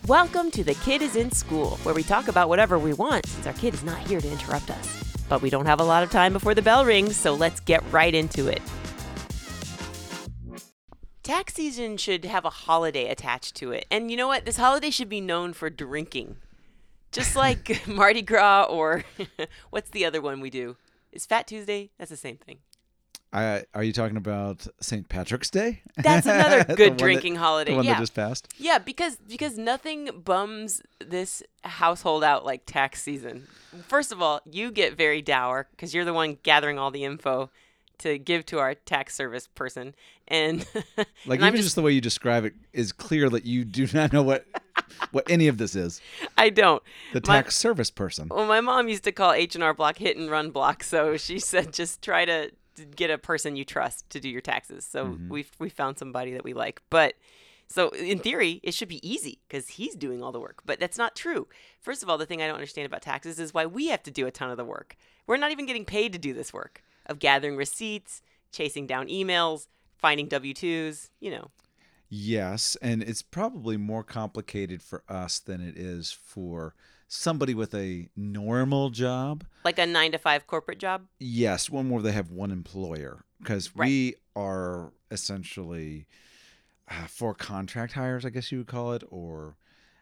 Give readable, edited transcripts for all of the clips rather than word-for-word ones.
Welcome to The Kid is in School, where we talk about whatever we want since our kid is not here to interrupt us. But we don't have a lot of time before the bell rings, so let's get right into it. Tax season should have a holiday attached to it. And you know what? This holiday should be known for drinking. Just like Mardi Gras or what's the other one we do? Is Fat Tuesday? That's the same thing. Are you talking about St. Patrick's Day? That's another good drinking holiday. The one that just passed? Yeah, because nothing bums this household out like tax season. First of all, you get very dour because you're the one gathering all the info to give to our tax service person. And like, and even just the way you describe it is clear that you do not know what any of this is. I don't. The tax service person. Well, my mom used to call H&R Block hit and run block, so she said just try to get a person you trust to do your taxes. So we found somebody that we like. But so in theory, it should be easy because he's doing all the work. But that's not true. First of all, the thing I don't understand about taxes is why we have to do a ton of the work. We're not even getting paid to do this work of gathering receipts, chasing down emails, finding W-2s, you know. Yes, and it's probably more complicated for us than it is for somebody with a normal job. Like a 9-to-5 corporate job? Yes, one where they have one employer. Because we are essentially for contract hires, I guess you would call it, or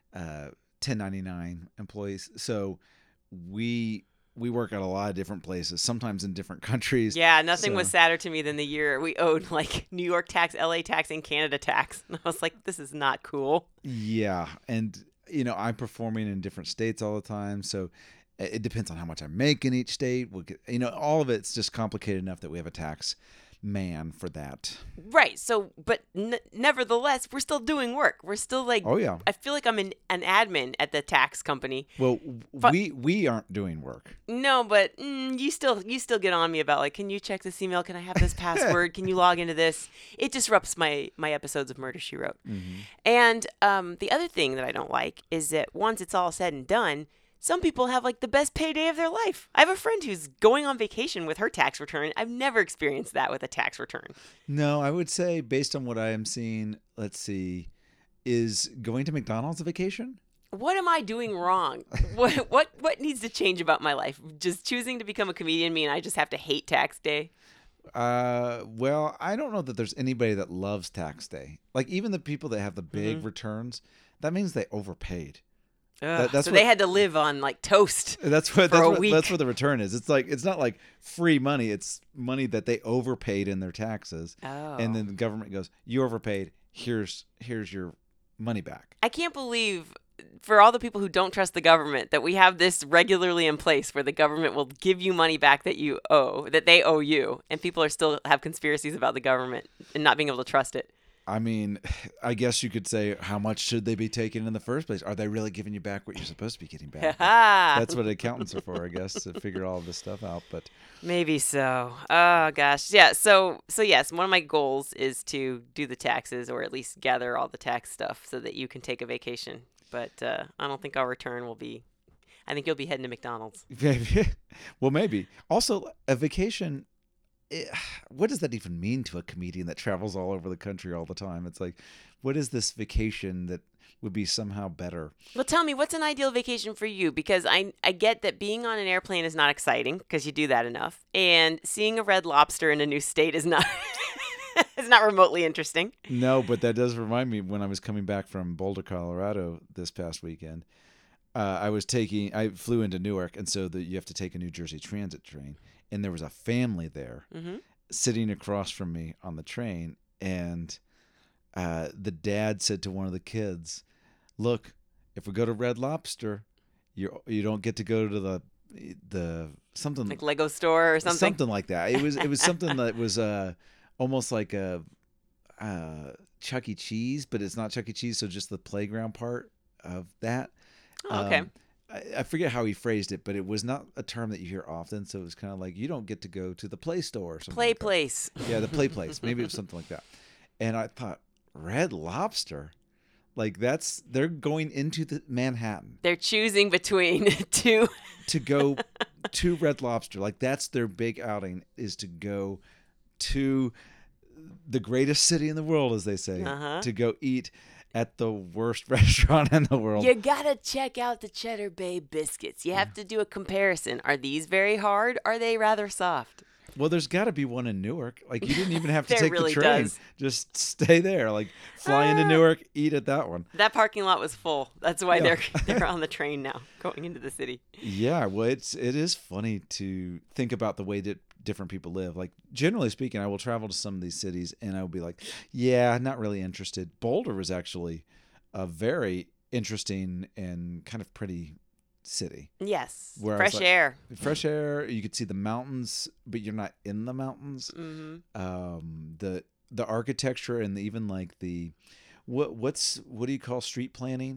1099 employees. So we work at a lot of different places, sometimes in different countries. Yeah, nothing was sadder to me than the year we owed like New York tax, LA tax, and Canada tax. And I was like, this is not cool. Yeah, and you know, I'm performing in different states all the time, so it depends on how much I make in each state. All of it's just complicated enough that we have a tax man for that. Right. So, but nevertheless, we're still doing work. We're still like, oh yeah. I feel like I'm an admin at the tax company. Well, we aren't doing work. No, but you still get on me about like, can you check this email? Can I have this password? Can you log into this? It disrupts my episodes of Murder, She Wrote. Mm-hmm. And the other thing that I don't like is that once it's all said and done, some people have like the best payday of their life. I have a friend who's going on vacation with her tax return. I've never experienced that with a tax return. No, I would say based on what I am seeing, let's see, is going to McDonald's a vacation? What am I doing wrong? What needs to change about my life? Just choosing to become a comedian mean I just have to hate tax day? Well, I don't know that there's anybody that loves tax day. Like even the people that have the big returns, that means they overpaid. So they had to live on like toast. That's what the return is. It's like it's not like free money. It's money that they overpaid in their taxes. Oh. And then the government goes, "You overpaid. Here's your money back." I can't believe for all the people who don't trust the government that we have this regularly in place where the government will give you money back that they owe you, and people are still have conspiracies about the government and not being able to trust it. I mean, I guess you could say, how much should they be taking in the first place? Are they really giving you back what you're supposed to be getting back? That's what accountants are for, I guess, to figure all of this stuff out. But maybe so. Oh, gosh. Yeah. So yes, one of my goals is to do the taxes or at least gather all the tax stuff so that you can take a vacation. But I don't think our return will be. I think you'll be heading to McDonald's. Well, maybe. Also, a vacation. What does that even mean to a comedian that travels all over the country all the time? It's like, what is this vacation that would be somehow better? Well, tell me, what's an ideal vacation for you? Because I get that being on an airplane is not exciting because you do that enough. And seeing a Red Lobster in a new state is not it's not remotely interesting. No, but that does remind me when I was coming back from Boulder, Colorado this past weekend. I flew into Newark, and so you have to take a New Jersey Transit train. And there was a family there sitting across from me on the train. And the dad said to one of the kids, "Look, if we go to Red Lobster, you don't get to go to the something like Lego store or something." Something like that. It was something that was almost like a Chuck E. Cheese, but it's not Chuck E. Cheese. So just the playground part of that. Oh, okay. I forget how he phrased it, but it was not a term that you hear often. So it was kind of like, you don't get to go to the Play Store or something. Play place. Yeah, the Play Place. Maybe it was something like that. And I thought, Red Lobster? Like they're going into the Manhattan. They're choosing between two. To go to Red Lobster. Like that's their big outing is to go to the greatest city in the world, as they say, Uh-huh. to go eat at the worst restaurant in the world. You gotta check out the Cheddar Bay biscuits. You have to do a comparison. Are these very hard? Are they rather soft? Well, there's got to be one in Newark. Like, you didn't even have to There take really the train. does. Just stay there. Like, fly into Newark, eat at that one. That parking lot was full. That's why Yeah. they're on the train now, going into the city. Yeah, well, it is funny to think about the way that different people live. Like, generally speaking, I will travel to some of these cities, and I will be like, yeah, not really interested. Boulder was actually a very interesting and kind of pretty city. Yes, Where I fresh was like- air. Fresh air, you could see the mountains, but you're not in the mountains. Hmm. The architecture and even like the what do you call street planning?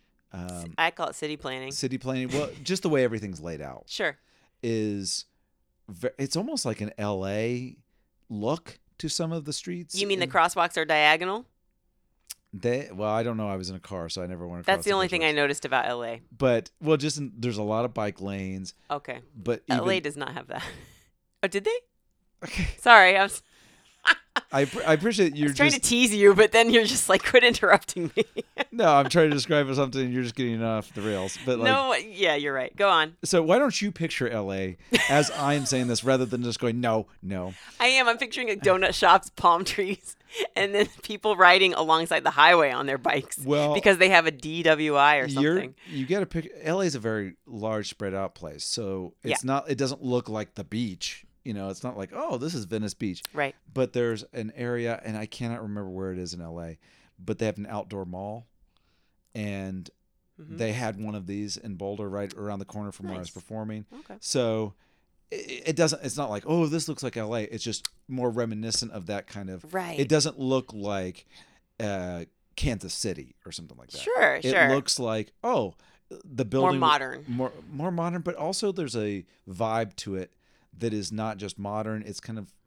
I call it city planning. City planning. Well, just the way everything's laid out Sure. is it's almost like an LA look to some of the streets. You mean the And crosswalks are diagonal? well, I don't know. I was in a car, so I never went across. That's the only thing I noticed about LA. But well, there's a lot of bike lanes, Okay. but LA does not have that. Oh, did they? Okay. Sorry, I was I appreciate you're trying just to tease you, but then you're just like, quit interrupting me. no. I'm trying to describe something, and you're just getting off the rails. But like, No, yeah, you're right. Go on. so why don't you picture LA as I'm saying this rather than just going no. I am. I'm picturing like donut shops, palm trees, and then people riding alongside the highway on their bikes. Well, because they have a DWI or something. You got to pick. LA is a very large, spread out place, so it's not. It doesn't look like the beach. You know, it's not like, oh, this is Venice Beach. Right. But there's an area, and I cannot remember where it is in LA, but they have an outdoor mall, and they had one of these in Boulder right around the corner from where I was Nice. performing. Okay. So it doesn't. It's not like, oh, this looks like LA. It's just more reminiscent of that kind of. Right. It doesn't look like Kansas City or something like that. Sure, It sure. looks like, oh, the building modern. more modern, but also there's a vibe to it that is not just modern. It's kind of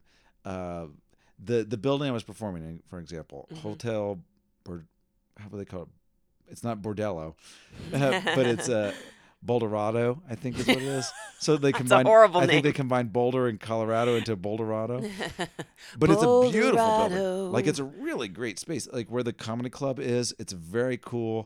the building I was performing in, for example, Hotel how do they call it? It's not Bordello, but it's Boulderado, I think is what it is. So they combine. horrible I think name. they combined Boulder and Colorado into Boulderado. But it's a beautiful Boulderado. building. Like, it's a really great space. Like, where the comedy club is, it's very cool.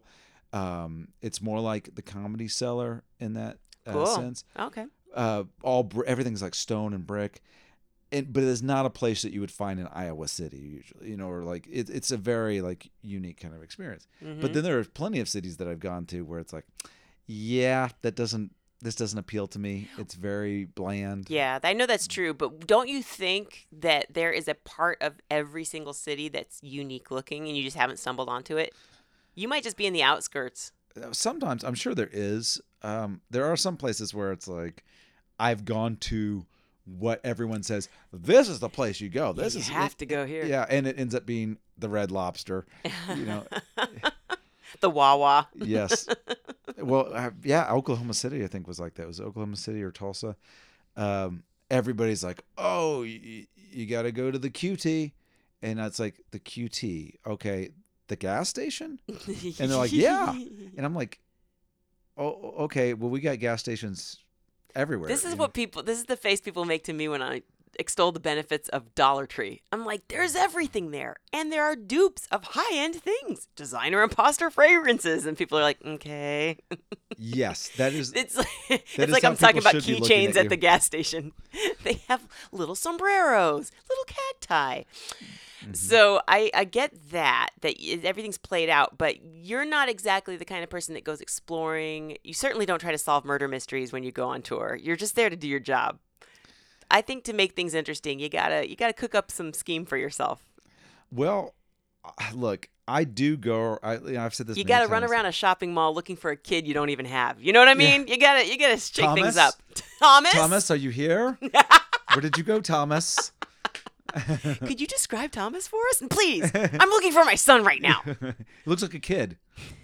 It's more like the Comedy Cellar in that Cool. sense. Okay. Everything's like stone and brick. But it is not a place that you would find in Iowa City usually, you know, or like it's a very like unique kind of experience. But then there are plenty of cities that I've gone to where it's like, yeah, this doesn't appeal to me. It's very bland. Yeah, I know that's true, but don't you think that there is a part of every single city that's unique looking and you just haven't stumbled onto it? You might just be in the outskirts. Sometimes I'm sure there is. There are some places where it's like, I've gone to what everyone says, this is the place you go. This you is have to go here. Yeah, and it ends up being the Red Lobster. You know, The Wawa. yes. Well, yeah, Oklahoma City I think was like that. It was Oklahoma City or Tulsa. Everybody's like, oh, you got to go to the QT, and it's like, the QT, okay, the gas station, and they're like, yeah, and I'm like, oh, okay, well, we got gas stations everywhere. This is you know? what people. This is the face people make to me when I extol the benefits of Dollar Tree. I'm like, there's everything there, and there are dupes of high-end things, designer imposter fragrances, and people are like, okay. Yes, that is. It's like, it's is like how I'm talking people about should be looking keychains at at you. the gas station. They have little sombreros, little cacti. So I get that everything's played out, but you're not exactly the kind of person that goes exploring. You certainly don't try to solve murder mysteries when you go on tour. You're just there to do your job. I think to make things interesting, you gotta cook up some scheme for yourself. Well, look, I do go. I've said this. You many gotta run times. around a shopping mall looking for a kid you don't even have. You know what I mean? You gotta shake things Thomas? up. Thomas, Thomas, are you here? Where did you go, Thomas? could you describe Thomas for us? And please, I'm looking for my son right now. He looks like a kid.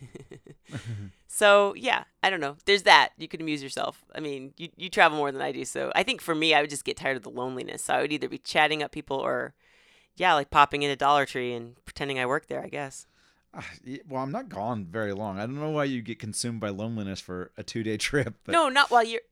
So, yeah, I don't know. There's that. You could amuse yourself. I mean, you travel more than I do. So I think for me, I would just get tired of the loneliness. So I would either be chatting up people or, yeah, like popping into Dollar Tree and pretending I work there, I guess. Well, I'm not gone very long. I don't know why you get consumed by loneliness for a 2-day trip. But No, not while you're.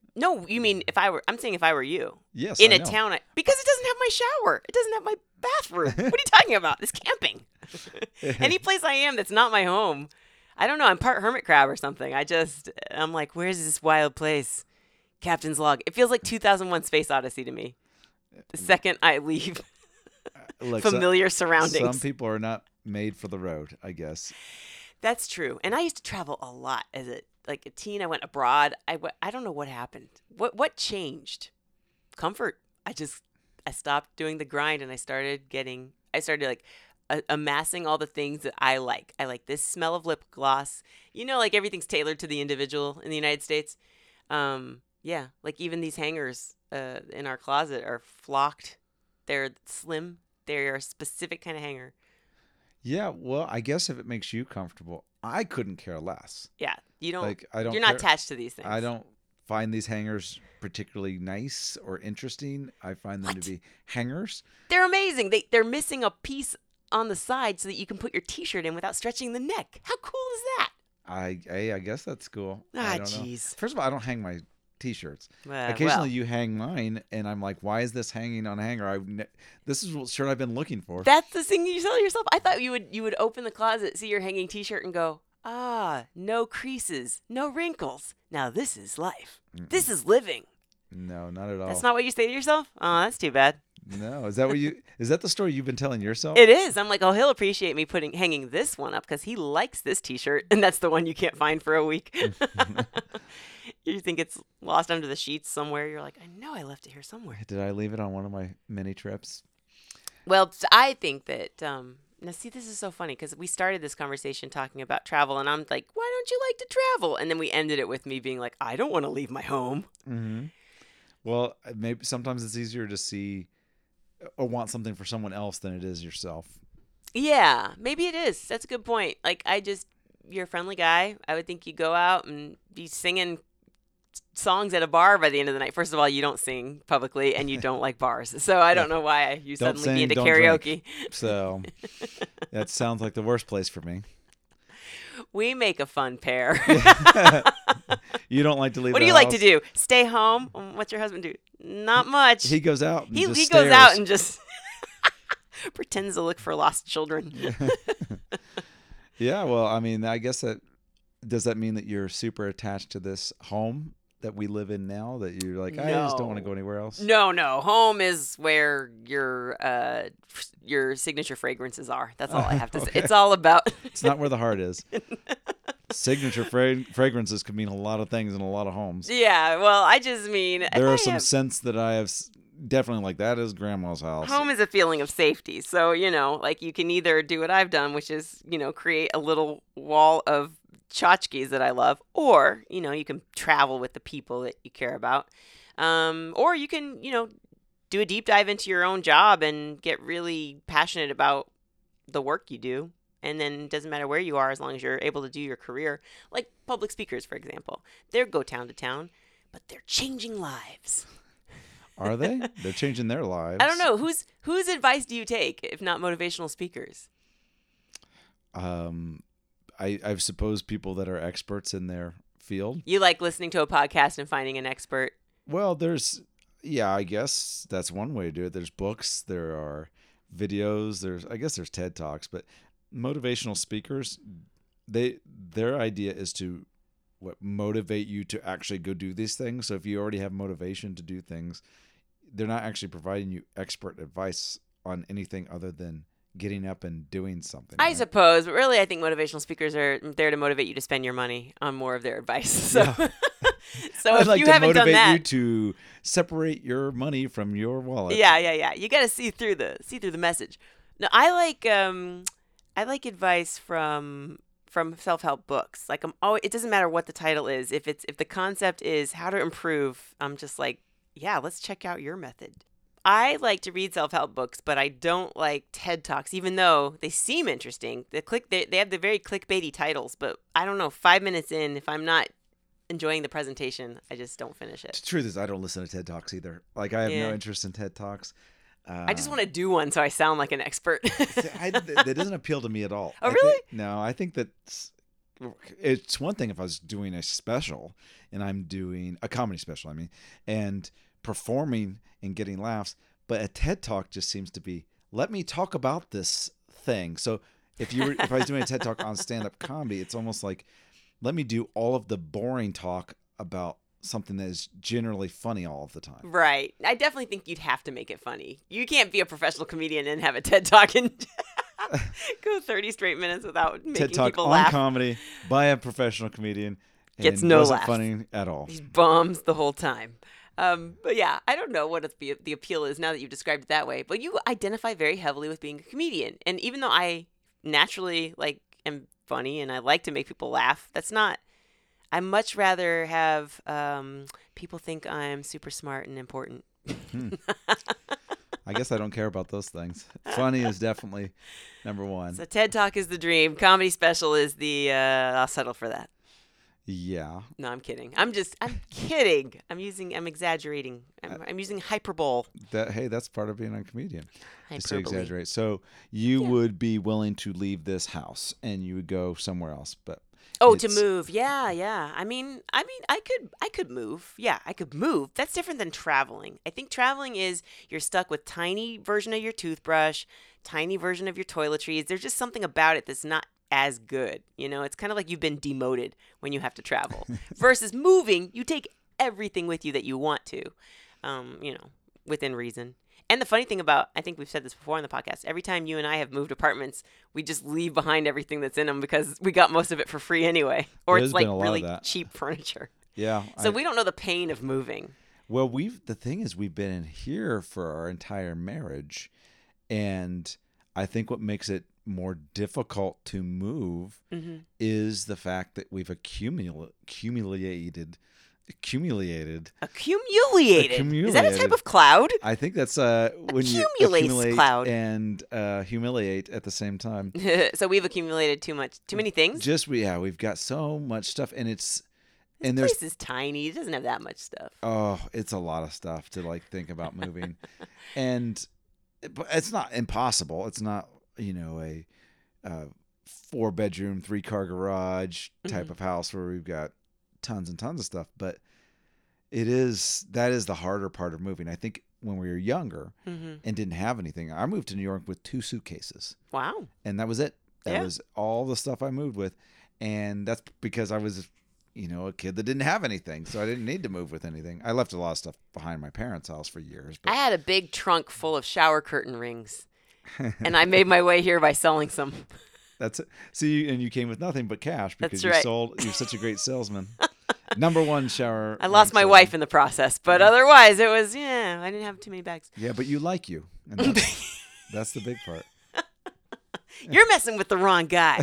No, you mean I'm saying if I were you. Yes, In I a know. town, because it doesn't have my shower. It doesn't have my bathroom. What are you talking about? It's camping. Any place I am that's not my home. I don't know. I'm part hermit crab or something. I'm like, where's this wild place? Captain's log. It feels like 2001 Space Odyssey to me. The second I leave Look, familiar surroundings. Some people are not made for the road, I guess. That's true. And I used to travel a lot as a teen. I went abroad. I don't know what happened. What changed? Comfort. I stopped doing the grind and I started like amassing all the things that I like. I like this smell of lip gloss. Like everything's tailored to the individual in the United States. Yeah, like even these hangers in our closet are flocked. They're slim. They're a specific kind of hanger. Yeah, well, I guess if it makes you comfortable, I couldn't care less. Yeah, you don't. Like, I don't. You're not care. attached to these things. I don't find these hangers particularly nice or interesting. I find them to be hangers. They're amazing. They're missing a piece on the side so that you can put your T-shirt in without stretching the neck. How cool is that? I guess that's cool. Ah, I don't know. jeez. First of all, I don't hang my T-shirts. Occasionally, you hang mine, and I'm like, "Why is this hanging on a hanger? This is what shirt I've been looking for." That's the thing you tell yourself. I thought you would open the closet, see your hanging T-shirt, and go, no creases, no wrinkles. Now this is life. This is living. No, not at all. That's not what you say to yourself? Oh, that's too bad. No, is that the story you've been telling yourself? It is. I'm like, he'll appreciate me hanging this one up because he likes this T-shirt, and that's the one you can't find for a week. You think it's lost under the sheets somewhere. You're like, I know I left it here somewhere. Did I leave it on one of my mini trips? Well, I think that now see, this is so funny because we started this conversation talking about travel, and I'm like, why don't you like to travel? And then we ended it with me being like, I don't want to leave my home. Mm-hmm. Well, maybe sometimes it's easier to see or want something for someone else than it is yourself. Yeah, maybe it is. That's a good point. Like, you're a friendly guy. I would think you go out and be singing songs at a bar by the end of the night. First of all, you don't sing publicly and you don't like bars. So I don't know why you suddenly be into karaoke. Drink. So that sounds like the worst place for me. We make a fun pair. You don't like to leave What the do you house? like to do? Stay home? What's your husband do? Not much. He goes out and he just goes stares. out and just pretends to look for lost children. Yeah, well, I mean, I guess does that mean that you're super attached to this home that we live in now, that you're like, I just don't want to go anywhere else? No. Home is where your signature fragrances are. That's all I have to say. It's all about... It's not where the heart is. Signature fragrances could mean a lot of things in a lot of homes. Yeah, well, I just mean... There are some scents that I have definitely like, that is grandma's house. Home is a feeling of safety. So, like you can either do what I've done, which is, create a little wall of tchotchkes that I love, or, you can travel with the people that you care about. Or you can, do a deep dive into your own job and get really passionate about the work you do. And then it doesn't matter where you are as long as you're able to do your career. Like public speakers, for example. They go town to town, but they're changing lives. Are they? They're changing their lives. I don't know. Whose advice do you take, if not motivational speakers? I suppose people that are experts in their field. You like listening to a podcast and finding an expert? Well, I guess that's one way to do it. There's books, there are videos, there's TED Talks, but motivational speakers, their idea is to motivate you to actually go do these things. So if you already have motivation to do things, they're not actually providing you expert advice on anything other than getting up and doing something. I suppose, but really I think motivational speakers are there to motivate you to spend your money on more of their advice. So, Yeah. So I'd if like you to haven't done motivate that, you to separate your money from your wallet. Yeah. You got to see through the message. No, I like advice from self-help books. Like it doesn't matter what the title is. If the concept is how to improve, I'm just like, yeah, let's check out your method. I like to read self-help books, but I don't like TED Talks, even though they seem interesting. They have the very clickbaity titles, but I don't know, 5 minutes in, if I'm not enjoying the presentation, I just don't finish it. The truth is, I don't listen to TED Talks either. Like, I have no interest in TED Talks. I just want to do one so I sound like an expert. That doesn't appeal to me at all. Oh, really? No, I think that it's one thing if I was doing a special and I'm doing a comedy special, and performing and getting laughs, but a TED Talk just seems to be, let me talk about this thing. So if I was doing a TED Talk on stand-up comedy, it's almost like, let me do all of the boring talk about something that is generally funny all of the time. Right. I definitely think you'd have to make it funny. You can't be a professional comedian and have a TED Talk and go 30 straight minutes without making TED Talk people on laugh. comedy by a professional comedian. Gets and no wasn't laughs. funny at all. He's bums the whole time. But yeah, I don't know what the appeal is now that you've described it that way. But you identify very heavily with being a comedian. And even though I naturally am funny and I like to make people laugh, that's not... I much rather have people think I'm super smart and important. I guess I don't care about those things. Funny is definitely number one. So TED Talk is the dream. Comedy special is the, I'll settle for that. Yeah. No, I'm kidding. I'm kidding. I'm exaggerating. I'm using hyperbole. That's part of being a comedian. Just to Hyperbole. exaggerate. So you would be willing to leave this house and you would go somewhere else, but... To move. Yeah. I mean, I could move. Yeah, I could move. That's different than traveling. I think traveling is you're stuck with tiny version of your toothbrush, tiny version of your toiletries. There's just something about it that's not as good. It's kind of like you've been demoted when you have to travel. Versus moving, you take everything with you that you want to, within reason. And the funny thing about, I think we've said this before on the podcast, every time you and I have moved apartments, we just leave behind everything that's in them because we got most of it for free anyway. Or it's like really cheap furniture. Yeah. So we don't know the pain of moving. Well, the thing is, we've been in here for our entire marriage. And I think what makes it more difficult to move is the fact that we've accumulated. Is that a type of cloud? I think that's when you accumulate cloud and humiliate at the same time. So we've accumulated too many things. We've got so much stuff, and this place is tiny. It doesn't have that much stuff. Oh, it's a lot of stuff to think about moving, but it's not impossible. It's not a 4-bedroom, 3-car garage type of house where we've got tons and tons of stuff, but that is the harder part of moving. I think when we were younger and didn't have anything, I moved to New York with 2 suitcases. Wow. And that was it. That was all the stuff I moved with. And that's because I was, a kid that didn't have anything. So I didn't need to move with anything. I left a lot of stuff behind my parents' house for years. But... I had a big trunk full of shower curtain rings. And I made my way here by selling some. That's it. See, and you came with nothing but cash because That's right. You're such a great salesman. Number one shower. I lost my wife in the process, but otherwise it was, I didn't have too many bags. Yeah, but you. And that's the big part. You're messing with the wrong guy.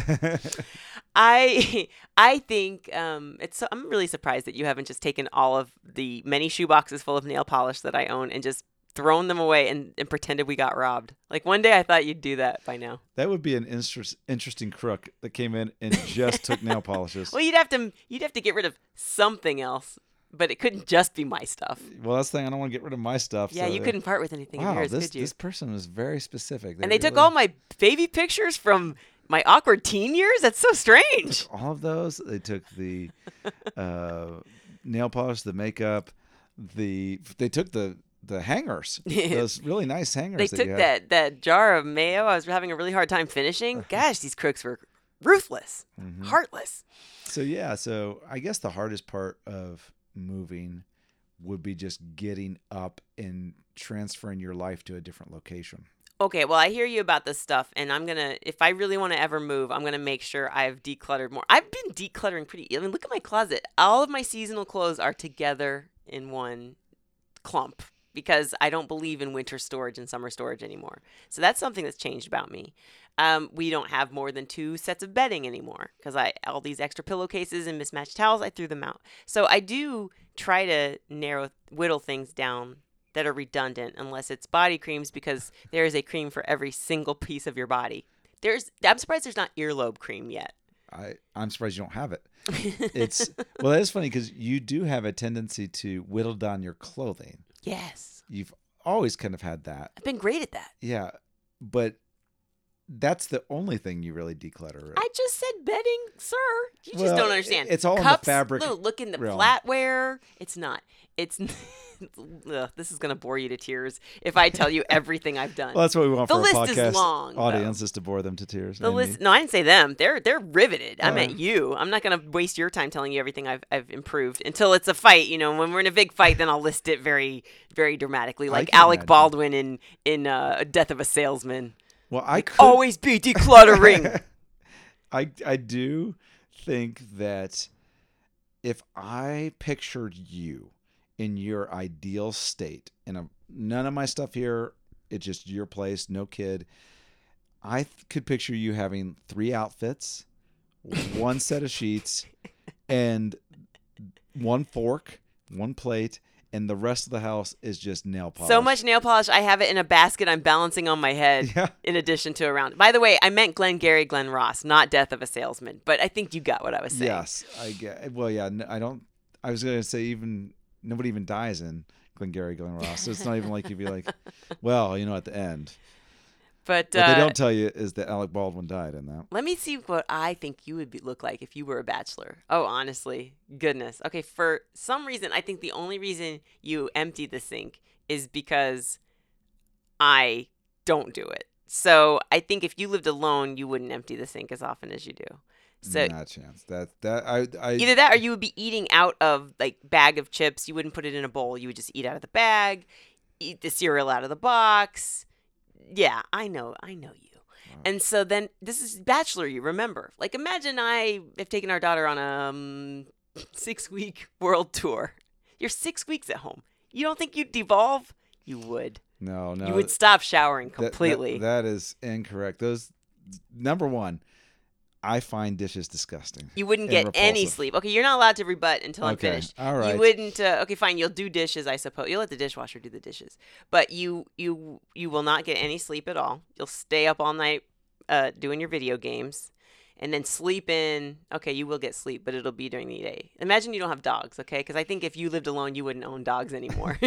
I think I'm really surprised that you haven't just taken all of the many shoe boxes full of nail polish that I own and just thrown them away and pretended we got robbed. Like one day I thought you'd do that by now. That would be an interesting crook that came in and just took nail polishes. Well, you'd have to get rid of something else, but it couldn't just be my stuff. Well, that's the thing. I don't want to get rid of my stuff. Yeah, you couldn't part with anything of yours, could you? This person was very specific. They took all my baby pictures from my awkward teen years? That's so strange. All of those. They took the nail polish, the makeup, they took the hangers, those really nice hangers. They took that jar of mayo I was having a really hard time finishing. Gosh, these crooks were ruthless, heartless. So I guess the hardest part of moving would be just getting up and transferring your life to a different location. Okay, well, I hear you about this stuff, and if I really want to ever move, I'm going to make sure I've decluttered more. I've been decluttering look at my closet. All of my seasonal clothes are together in one clump because I don't believe in winter storage and summer storage anymore. So that's something that's changed about me. We don't have more than 2 sets of bedding anymore because all these extra pillowcases and mismatched towels, I threw them out. So I do try to whittle things down that are redundant unless it's body creams because there is a cream for every single piece of your body. I'm surprised there's not earlobe cream yet. I'm surprised you don't have it. That is funny because you do have a tendency to whittle down your clothing. Yes. You've always kind of had that. I've been great at that. Yeah, but that's the only thing you really declutter. Right? I just said bedding, sir. You just don't understand. It's all Cups, in the fabric. Look in the realm. flatware. It's not. It's. Ugh, this is gonna bore you to tears if I tell you everything I've done. Well, that's what we want the for list our podcast is long, audience, is to bore them to tears. The list. No, I didn't say them. They're riveted. I meant right. you. I'm not gonna waste your time telling you everything I've improved until it's a fight. You know, when we're in a big fight, then I'll list it very, very dramatically, like Alec imagine. Baldwin in Death of a Salesman. Well, I could always be decluttering. I do think that if I pictured you in your ideal state, and none of my stuff here, it's just your place, no kid, I could picture you having 3 outfits, 1 set of sheets, and 1 fork, 1 plate, and the rest of the house is just nail polish. So much nail polish, I have it in a basket I'm balancing on my head in addition to around. By the way, I meant Glengarry Glen Ross, not Death of a Salesman, but I think you got what I was saying. Yes, I get. Well, yeah, I was going to say nobody even dies in Glengarry Glen Ross, so it's not even like you'd be like, well, at the end. But what they don't tell you is that Alec Baldwin died in that. Let me see what I think you would look like if you were a bachelor. Oh, honestly. Goodness. Okay, for some reason, I think the only reason you empty the sink is because I don't do it. So I think if you lived alone, you wouldn't empty the sink as often as you do. So not a chance. I either that or you would be eating out of like bag of chips. You wouldn't put it in a bowl. You would just eat out of the bag, eat the cereal out of the box. Yeah, I know you. Wow. And so then this is bachelor you, remember. Like imagine I have taken our daughter on a 6-week world tour. You're 6 weeks at home. You don't think you'd devolve? You would. No. You would stop showering completely. That is incorrect. Number one, I find dishes disgusting. You wouldn't get any sleep. Okay, you're not allowed to rebut until I'm finished. All right. You wouldn't. Okay, fine. You'll do dishes, I suppose. You'll let the dishwasher do the dishes, but you will not get any sleep at all. You'll stay up all night doing your video games, and then sleep in. Okay, you will get sleep, but it'll be during the day. Imagine you don't have dogs, okay? Because I think if you lived alone, you wouldn't own dogs anymore.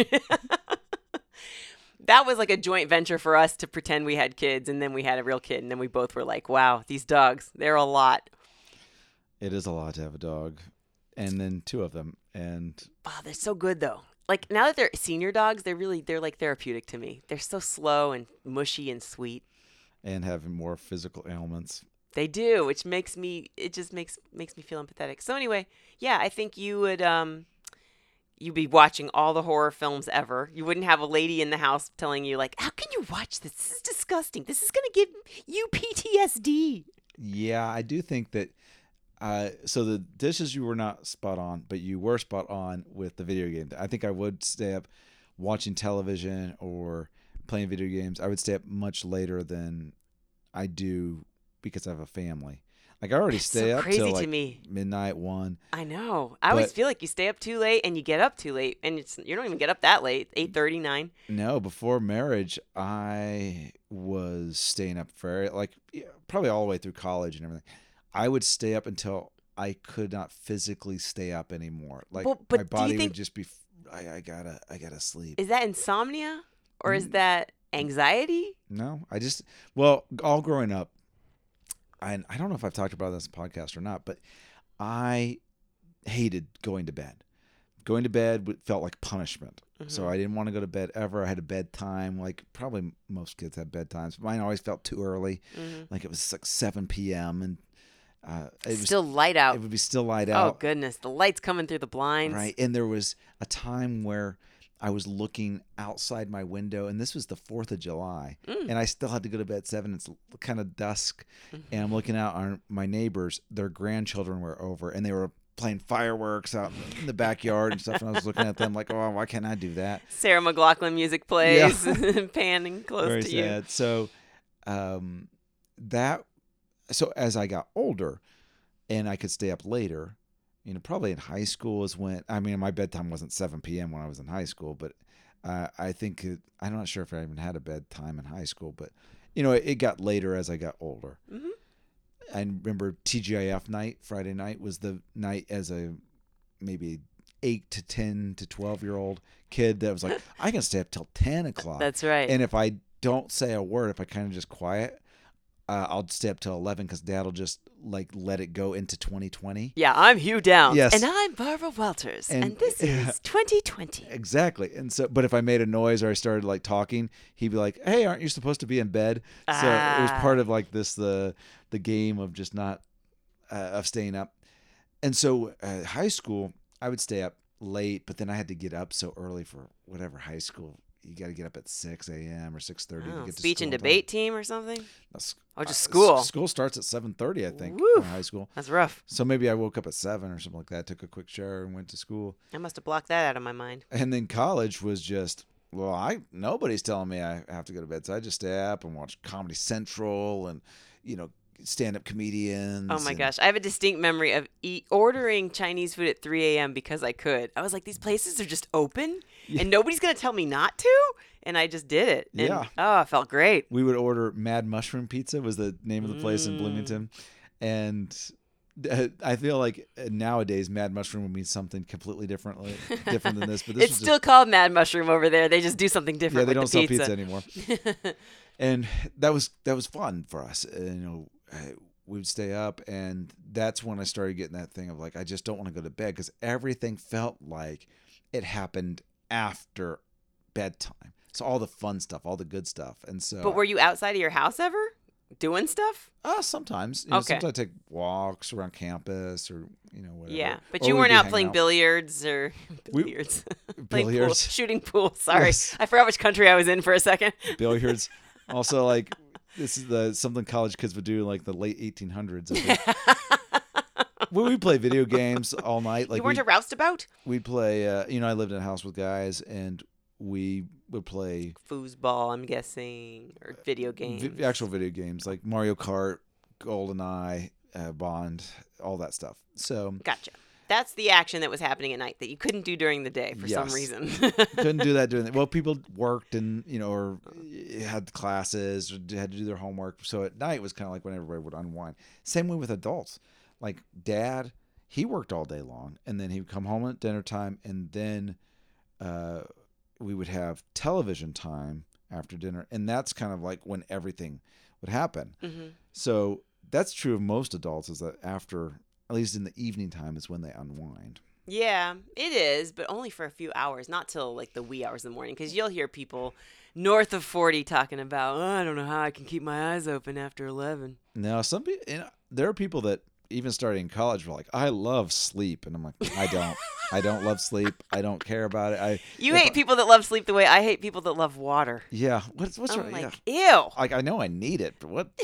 That was like a joint venture for us to pretend we had kids, and then we had a real kid, and then we both were like, wow, these dogs, they're a lot. It is a lot to have a dog, and then 2 of them. And oh, they're so good, though. Like, now that they're senior dogs, they're like therapeutic to me. They're so slow and mushy and sweet. And having more physical ailments. They do, which makes me feel empathetic. So anyway, yeah, I think you would... You'd be watching all the horror films ever. You wouldn't have a lady in the house telling you, like, how can you watch this? This is disgusting. This is going to give you PTSD. Yeah, I do think that. So the dishes, you were not spot on, but you were spot on with the video game. I think I would stay up watching television or playing video games. I would stay up much later than I do because I have a family. Like I already stay up till like midnight, 1. I know. I always feel like you stay up too late and you get up too late, and you don't even get up that late. 8:30, 9. No, before marriage, I was staying up probably all the way through college and everything. I would stay up until I could not physically stay up anymore. Like my body would just be. I gotta sleep. Is that insomnia or is that anxiety? No, all growing up. I don't know if I've talked about this in the podcast or not, but I hated going to bed. Going to bed felt like punishment. Mm-hmm. So I didn't want to go to bed ever. I had a bedtime, like probably most kids have bedtimes. Mine always felt too early. Mm-hmm. Like it was like 7 p.m. and it was still light out. It would be still light out. Oh, goodness. The light's coming through the blinds. Right. And there was a time where I was looking outside my window, and this was the 4th of July, and I still had to go to bed at 7. It's kind of dusk, and I'm looking out on my neighbors. Their grandchildren were over, and they were playing fireworks out in the backyard and stuff, and I was looking at them like, oh, why can't I do that? Sarah McLachlan music plays, panning close Very to sad. you. So as I got older and I could stay up later, probably in high school is when, my bedtime wasn't 7 p.m. when I was in high school, but I think, I'm not sure if I even had a bedtime in high school, but, it got later as I got older. Mm-hmm. I remember TGIF night, Friday night, was the night as a maybe 8 to 10 to 12-year-old kid that was like, I can stay up till 10 o'clock. That's right. And if I don't say a word, if I kind of just quiet, I'll stay up till 11 because Dad will just like let it go into 2020. Yeah, I'm Hugh Downs. Yes. And I'm Barbara Walters. And this is 2020. Exactly. And so, but if I made a noise or I started like talking, he'd be like, "Hey, aren't you supposed to be in bed?" So it was part of like this, the game of just not, of staying up. And so high school, I would stay up late, but then I had to get up so early for whatever high school. You got to get up at 6 a.m. or 6:30 to get to speech school and debate team or something? Oh, just school. School starts at 7:30, I think, in high school. That's rough. So maybe I woke up at 7 or something like that, took a quick shower and went to school. I must have blocked that out of my mind. And then college was just, well, nobody's telling me I have to go to bed. So I just stay up and watch Comedy Central and, stand-up comedians. Oh my gosh. I have a distinct memory of ordering Chinese food at 3 a.m. because I could. I was like, these places are just open and nobody's going to tell me not to? And I just did it. And, oh, it felt great. We would order Mad Mushroom Pizza was the name of the place in Bloomington. And I feel like nowadays Mad Mushroom would mean something completely different than this. But this it's still called Mad Mushroom over there. They just do something different. Yeah, they don't sell pizza anymore. And that was fun for us. We would stay up, and that's when I started getting that thing of like, I just don't want to go to bed because everything felt like it happened after bedtime. So all the fun stuff, all the good stuff, and so. But were you outside of your house ever doing stuff? Sometimes. Okay. Sometimes I take walks around campus or whatever. Yeah, but you weren't out playing billiards or billiards. Pool, shooting pool. Sorry, yes. I forgot which country I was in for a second. Billiards. Also, like this is something college kids would do in like the late 1800s. We play video games all night. Like you weren't a roustabout? We'd play. I lived in a house with guys, and we would play foosball, I'm guessing, or video games. Actual video games like Mario Kart, GoldenEye, Bond, all that stuff. So gotcha. That's the action that was happening at night that you couldn't do during the day for some reason. Couldn't do that during the well, people worked and or had classes or had to do their homework. So at night was kind of like when everybody would unwind. Same way with adults. Like Dad, he worked all day long, and then he would come home at dinner time, and then we would have television time after dinner, and that's kind of like when everything would happen. Mm-hmm. So that's true of most adults, is that after, at least in the evening time, is when they unwind. Yeah, it is, but only for a few hours, not till like the wee hours of the morning, because you'll hear people north of 40 talking about, I don't know how I can keep my eyes open after 11. Now, some people, there are people that even starting in college were like, I love sleep. And I'm like, I don't. I don't love sleep. I don't care about it. You hate people that love sleep the way I hate people that love water. Yeah. What's wrong? Like, ew. Like, I know I need it, but what?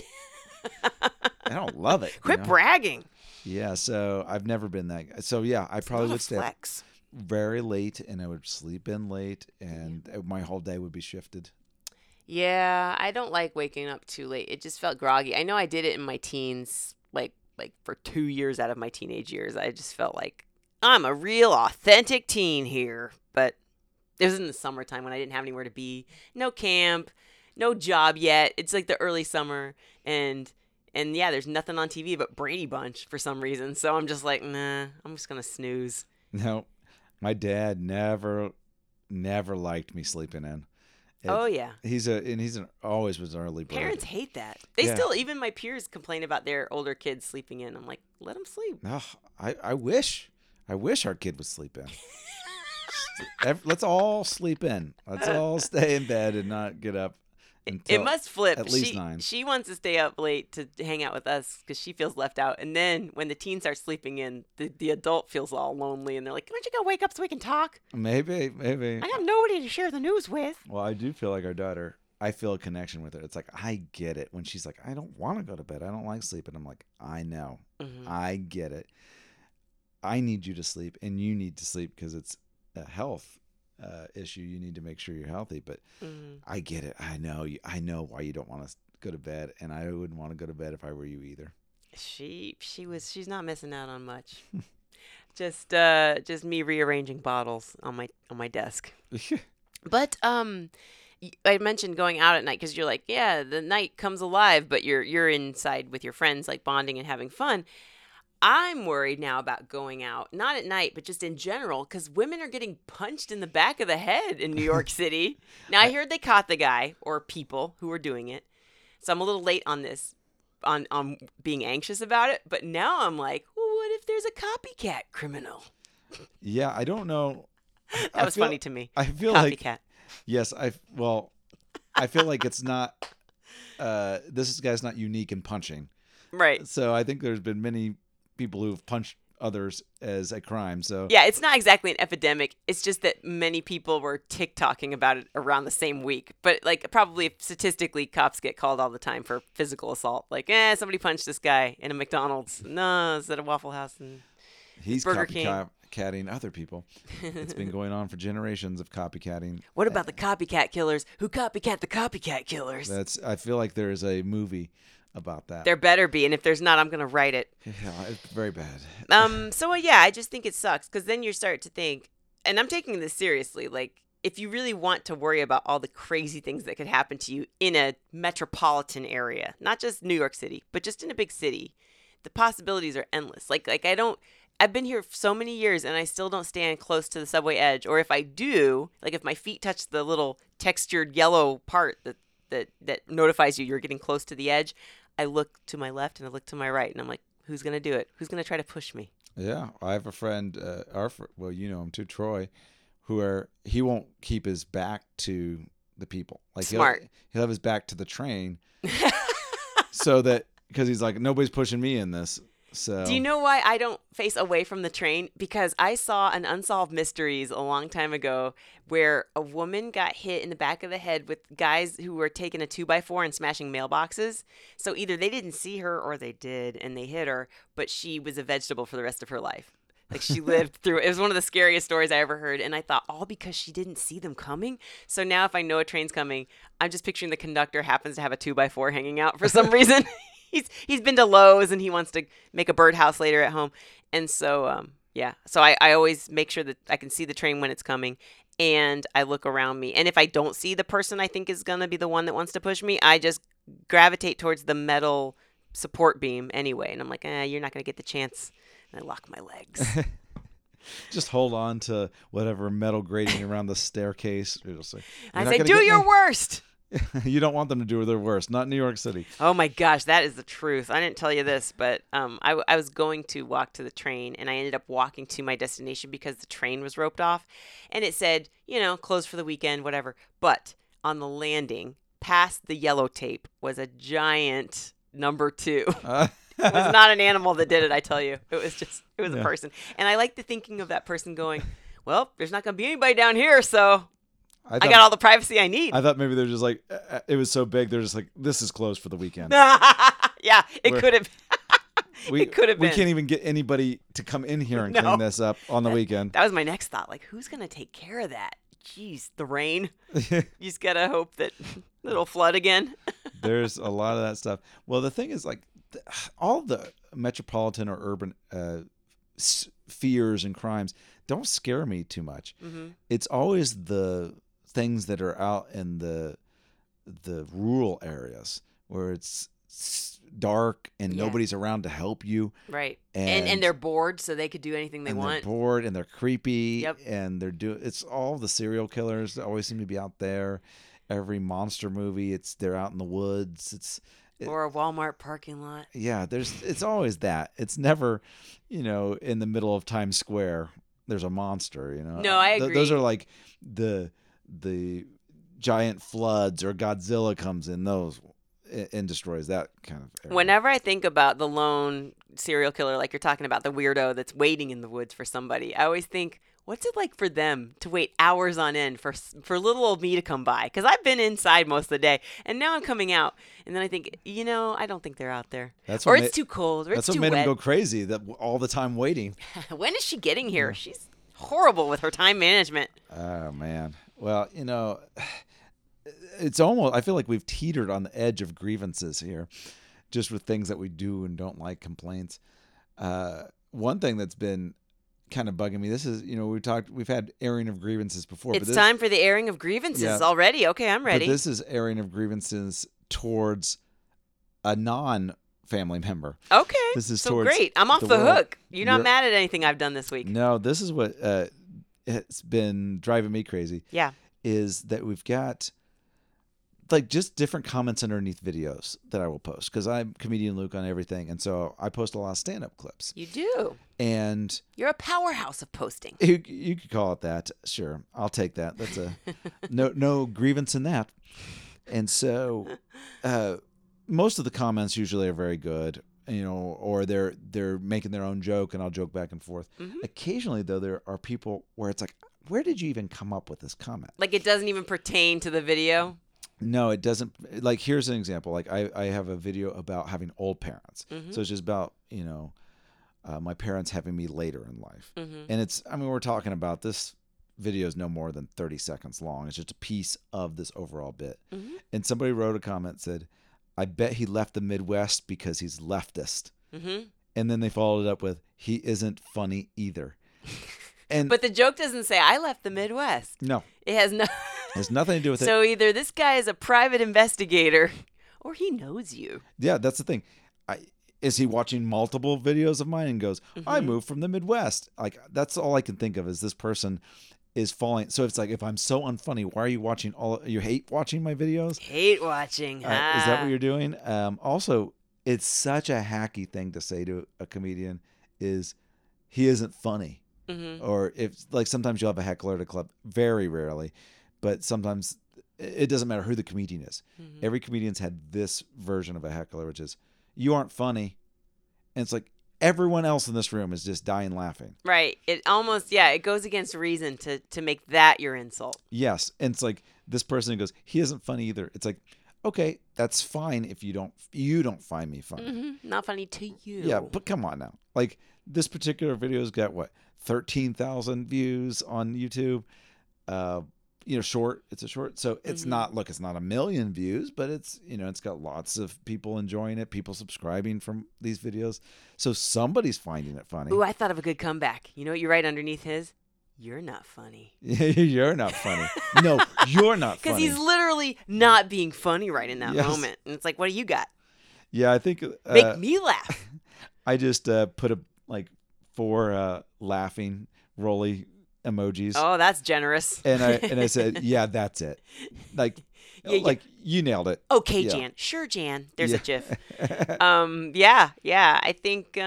I don't love it. Quit bragging. Yeah. So I've never been that guy. So yeah, I probably would stay up very late, and I would sleep in late, and my whole day would be shifted. Yeah. I don't like waking up too late. It just felt groggy. I know I did it in my teens, like for 2 years out of my teenage years. I just felt like I'm a real authentic teen here. But it was in the summertime when I didn't have anywhere to be. No camp, no job yet. It's like the early summer. And yeah, there's nothing on TV but Brady Bunch for some reason. So I'm just like, nah, I'm just going to snooze. No, my dad never liked me sleeping in. Yeah. He's always was an early bird. Parents hate that. They still, even my peers complain about their older kids sleeping in. I'm like, let them sleep. Oh, I wish our kid would sleep in. Let's all sleep in. Let's all stay in bed and not get up. It must flip. At least 9. She wants to stay up late to hang out with us because she feels left out. And then when the teen starts sleeping in, the adult feels all lonely. And they're like, why don't you go wake up so we can talk? Maybe. I have nobody to share the news with. Well, I do feel like our daughter, I feel a connection with her. It's like, I get it. When she's like, I don't want to go to bed. I don't like sleeping. I'm like, I know. Mm-hmm. I get it. I need you to sleep, and you need to sleep because it's a health issue. You need to make sure you're healthy, but I get it. I know why you don't want to go to bed, and I wouldn't want to go to bed if I were you either. She's not missing out on much. just me rearranging bottles on my desk. But I mentioned going out at night because you're like, yeah, the night comes alive, but you're inside with your friends, like bonding and having fun. I'm worried now about going out, not at night, but just in general, because women are getting punched in the back of the head in New York City. Now, I heard they caught the guy or people who were doing it. So I'm a little late on this. on being anxious about it. But now I'm like, well, what if there's a copycat criminal? Yeah, I don't know. That was funny to me. I feel copycat. like yes, I feel like it's not. This guy's not unique in punching, right? So I think there's been many people who've punched others as a crime. So yeah, it's not exactly an epidemic. It's just that many people were TikToking about it around the same week. But like probably statistically, cops get called all the time for physical assault. Like, somebody punched this guy in a McDonald's. No, it's at a Waffle House and he's Burger King. Copycatting other people. It's been going on for generations of copycatting. What about the copycat killers who copycat the copycat killers? I feel like there is a movie about that. There better be, and if there's not, I'm gonna write it. Yeah, it's very bad. So yeah, I just think it sucks because then you start to think, and I'm taking this seriously. Like, if you really want to worry about all the crazy things that could happen to you in a metropolitan area, not just New York City, but just in a big city, the possibilities are endless. Like I've been here for so many years, and I still don't stand close to the subway edge. Or if I do, like if my feet touch the little textured yellow part that notifies you you're getting close to the edge, I look to my left and I look to my right, and I'm like, who's going to do it? Who's going to try to push me? Yeah, I have a friend, well, you know him too, Troy, he won't keep his back to the people. Like Smart. He'll have his back to the train, so that because he's like, nobody's pushing me in this. So do you know why I don't face away from the train? Because I saw an Unsolved Mysteries a long time ago where a woman got hit in the back of the head with guys who were taking a 2x4 and smashing mailboxes. So either they didn't see her or they did and they hit her, but she was a vegetable for the rest of her life. Like she lived through it. It was one of the scariest stories I ever heard. And I thought, all because she didn't see them coming. So now if I know a train's coming, I'm just picturing the conductor happens to have a 2x4 hanging out for some reason. He's been to Lowe's and he wants to make a birdhouse later at home. And so, so I always make sure that I can see the train when it's coming and I look around me. And if I don't see the person I think is going to be the one that wants to push me, I just gravitate towards the metal support beam anyway. And I'm like, you're not going to get the chance. And I lock my legs. Just hold on to whatever metal grating around the staircase. I say, do your worst. You don't want them to do their worst. Not New York City. Oh my gosh, that is the truth. I didn't tell you this, but I was going to walk to the train, and I ended up walking to my destination because the train was roped off, and it said, closed for the weekend, whatever. But on the landing, past the yellow tape, was a giant number 2. It was not an animal that did it, I tell you. It was a person. And I like the thinking of that person going, well, there's not going to be anybody down here, so I got all the privacy I need. I thought maybe they're just like, it was so big, they're just like, this is closed for the weekend. Yeah, it could have. It could have been. We can't even get anybody to come in here and clean this up on the weekend. That was my next thought. Like, who's going to take care of that? Jeez, the rain. You just got to hope that it'll flood again. There's a lot of that stuff. Well, the thing is, like, all the metropolitan or urban fears and crimes don't scare me too much. Mm-hmm. It's always the things that are out in the rural areas where it's dark and nobody's around to help you. Right. And they're bored, so they could do anything they want. They're bored and they're creepy. Yep. And it's all the serial killers that always seem to be out there. Every monster movie, they're out in the woods. Or a Walmart parking lot. Yeah, it's always that. It's never, in the middle of Times Square, there's a monster, No, I agree. Those are like the giant floods or Godzilla comes in those and destroys that kind of area. Whenever I think about the lone serial killer, like you're talking about, the weirdo that's waiting in the woods for somebody, I always think, what's it like for them to wait hours on end for little old me to come by? Because I've been inside most of the day, and now I'm coming out, and then I think, I don't think they're out there. It's too cold, or it's too wet. That's what made him go crazy, that all the time waiting. When is she getting here? Yeah. She's horrible with her time management. Oh, man. Well, it's almost, I feel like we've teetered on the edge of grievances here, just with things that we do and don't like, complaints. One thing that's been kind of bugging me, this is, we've had airing of grievances before. It's time for the airing of grievances already. Okay, I'm ready. But this is airing of grievances towards a non-family member. Okay, this is so great. I'm off the hook. You're not mad at anything I've done this week. No, this is what it's been driving me crazy. Yeah. Is that we've got like just different comments underneath videos that I will post because I'm comedian Luke on everything, and so I post a lot of stand-up clips. You do. And You're a powerhouse of posting. you could call it that. Sure, I'll take that. That's a no grievance in that. And so, most of the comments usually are very good, or they're making their own joke, and I'll joke back and forth. Mm-hmm. Occasionally, though, there are people where it's like, where did you even come up with this comment? Like it doesn't even pertain to the video? No, it doesn't. Like, here's an example. Like, I have a video about having old parents. Mm-hmm. So it's just about, my parents having me later in life. Mm-hmm. And we're talking about this video is no more than 30 seconds long. It's just a piece of this overall bit. Mm-hmm. And somebody wrote a comment, said, I bet he left the Midwest because he's leftist. Mm-hmm. And then they followed it up with, he isn't funny either. But the joke doesn't say, I left the Midwest. No. It has nothing to do with it. So either this guy is a private investigator or he knows you. Yeah, that's the thing. Is he watching multiple videos of mine and goes, mm-hmm. I moved from the Midwest? Like, that's all I can think of is this person is falling. So it's like, if I'm so unfunny, why are you watching you hate watching my videos? Hate watching. Is that what you're doing? Also, it's such a hacky thing to say to a comedian is he isn't funny. Mm-hmm. Or if like sometimes you'll have a heckler at a club, very rarely, but sometimes it doesn't matter who the comedian is. Mm-hmm. Every comedian's had this version of a heckler, which is you aren't funny. And it's like everyone else in this room is just dying laughing. Right. It almost, it goes against reason to make that your insult. Yes. And it's like this person who goes, he isn't funny either. It's like, okay, that's fine if you don't find me funny. Mm-hmm. Not funny to you. Yeah, but come on now. Like this particular video's got 13,000 views on YouTube. Short. It's a short. So it's mm-hmm. It's not 1 million views, but it's, it's got lots of people enjoying it, people subscribing from these videos. So somebody's finding it funny. Ooh, I thought of a good comeback. You know what you write underneath his? You're not funny. You're not funny. No, you're not funny. Because he's literally not being funny right in that moment. And it's like, what do you got? Yeah, I think... Make me laugh. I just put 4 laughing, rolly emojis. Oh, that's generous. And I said, yeah, that's it. Like, you nailed it. Okay, yeah. Jan. Sure, Jan. There's a GIF. Yeah. I think,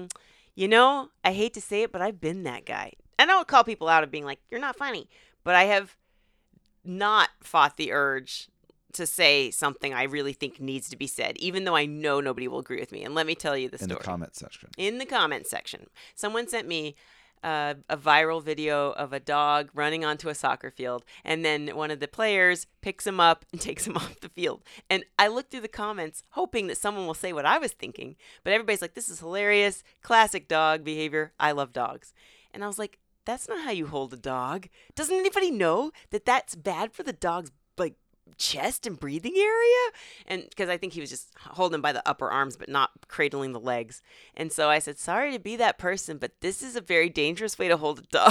I hate to say it, but I've been that guy. I don't call people out of being like, you're not funny. But I have not fought the urge to say something I really think needs to be said, even though I know nobody will agree with me. And let me tell you the story. In the comment section. In the comment section. Someone sent me a viral video of a dog running onto a soccer field, and then one of the players picks him up and takes him off the field. And I looked through the comments hoping that someone will say what I was thinking, but everybody's like, this is hilarious, classic dog behavior, I love dogs. And I was like, that's not how you hold a dog. Doesn't anybody know that that's bad for the dog's chest and breathing area? And because I think he was just holding him by the upper arms but not cradling the legs. And so I said, sorry to be that person, but this is a very dangerous way to hold a dog.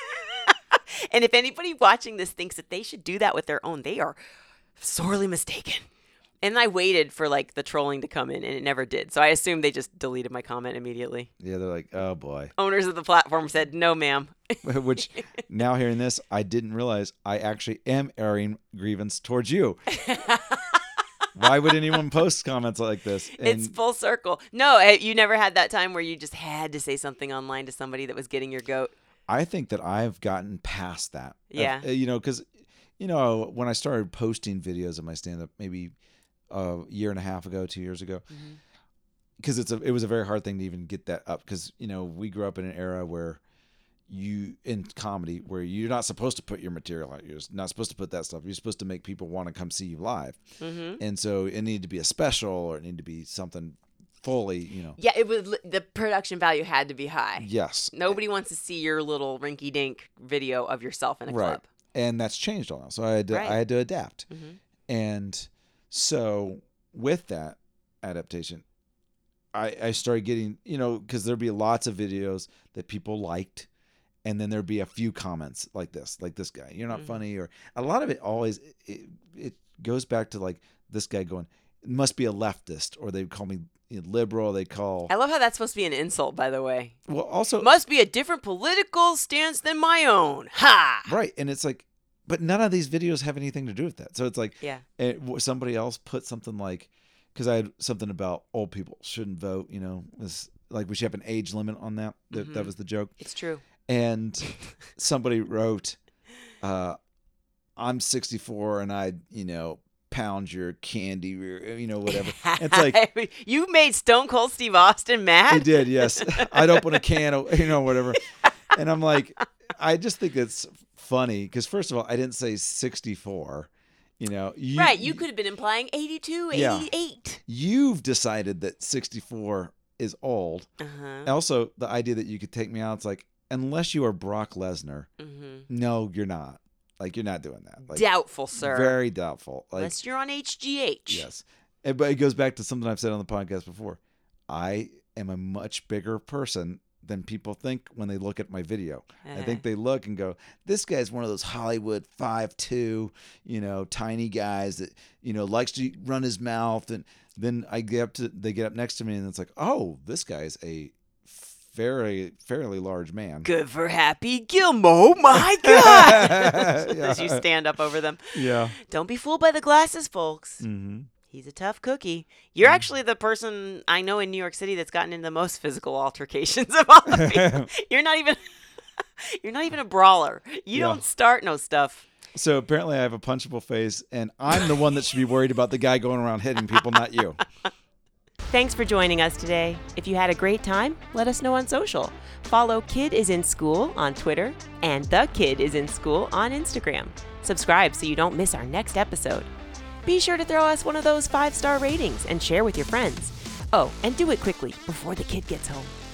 And if anybody watching this thinks that they should do that with their own, they are sorely mistaken. And I waited for the trolling to come in, and it never did. So I assumed they just deleted my comment immediately. Yeah, they're like, oh boy. Owners of the platform said, no, ma'am. Which, now hearing this, I didn't realize I actually am airing grievance towards you. Why would anyone post comments like this? And it's full circle. No, you never had that time where you just had to say something online to somebody that was getting your goat? I think that I've gotten past that. Yeah. Because, when I started posting videos of my stand-up, maybe a year and a half ago, 2 years ago, because it was a very hard thing to even get that up, because we grew up in an era where in comedy where you're not supposed to put your material out, you're not supposed to put that stuff, you're supposed to make people want to come see you live, and so it needed to be a special, or it needed to be something fully, yeah, it was, the production value had to be high. Yes, nobody wants to see your little rinky-dink video of yourself in a club, and that's changed all now, so I had to adapt. And so with that adaptation, I started getting, because there'd be lots of videos that people liked, and then there'd be a few comments like this guy, you're not funny, or a lot of it always, it goes back to this guy going, it must be a leftist, or they'd call me liberal, I love how that's supposed to be an insult, by the way. Well, also, must be a different political stance than my own. Ha! Right, and it's like, but none of these videos have anything to do with that. So it's like, Yeah. Somebody else put something like, because I had something about old people shouldn't vote, was like we should have an age limit on that. That was the joke. It's true. And somebody wrote, I'm 64 and I, pound your candy, whatever. It's like, you made Stone Cold Steve Austin mad? I did, yes. I'd open a can of, whatever. And I'm like, I just think it's funny because first of all, I didn't say 64. Right. You could have been implying 82, 88. Yeah. You've decided that 64 is old. Uh-huh. Also, the idea that you could take me out, it's like, unless you are Brock Lesnar, no, you're not. Like, you're not doing that. Like, doubtful, sir. Very doubtful. Like, unless you're on HGH. Yes. But it goes back to something I've said on the podcast before. I am a much bigger person than people think when they look at my video. I think they look and go, this guy's one of those Hollywood 5'2", tiny guys that, likes to run his mouth. And then they get up next to me and it's like, oh, this guy's a fairly large man. Good for Happy Gilmore. My God. Yeah. As you stand up over them. Yeah. Don't be fooled by the glasses, folks. Mm-hmm. He's a tough cookie. You're actually the person I know in New York City that's gotten in the most physical altercations of all the people. You're not even a brawler. You don't start no stuff. So apparently I have a punchable face, and I'm the one that should be worried about the guy going around hitting people, not you. Thanks for joining us today. If you had a great time, let us know on social. Follow Kid is in School on Twitter and The Kid is in School on Instagram. Subscribe so you don't miss our next episode. Be sure to throw us one of those 5-star ratings and share with your friends. Oh, and do it quickly before the kid gets home.